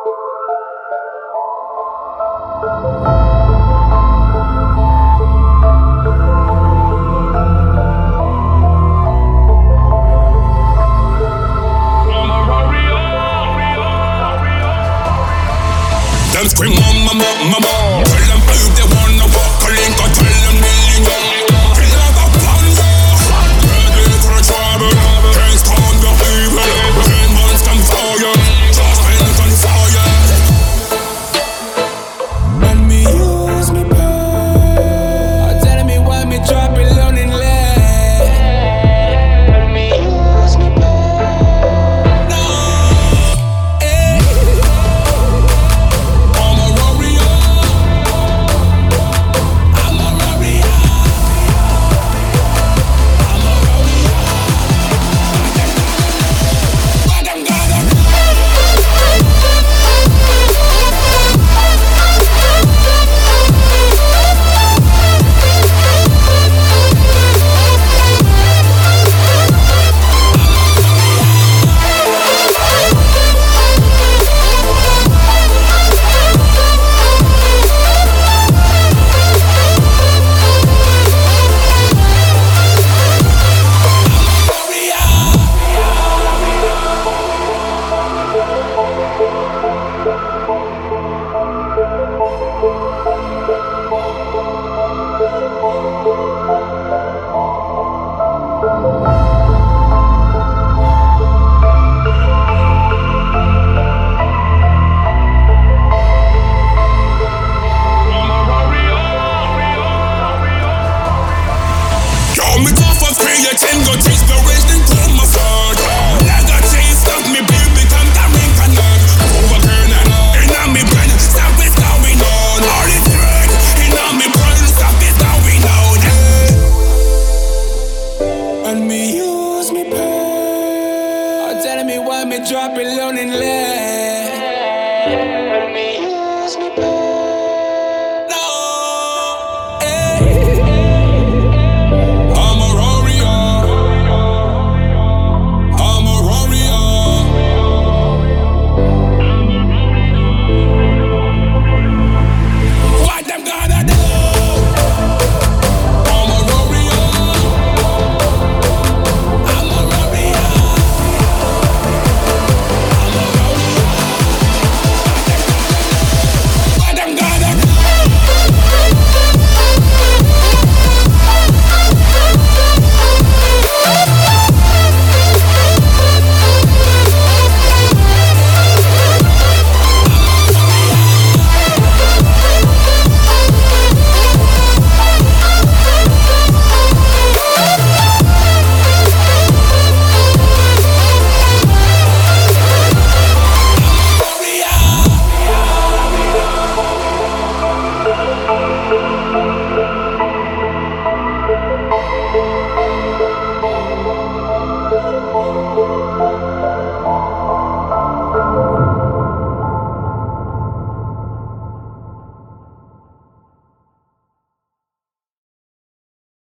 Them scream mama, mama, mama. Tell them who they wanna walk a link or tell them million. Kill out a plunder. Ready for the trouble. Can't stand the evil. 10 months can fire. Just been on fire. Let me use me power. Telling me why me drop it lonely. Creating good inspiration to my sword. Never change, stop me, baby, come down and connect. Overturn and in me brain, stop it going on. All is red, in me brain, stop it going on. And me use me pain. Telling me why me drop it lonely.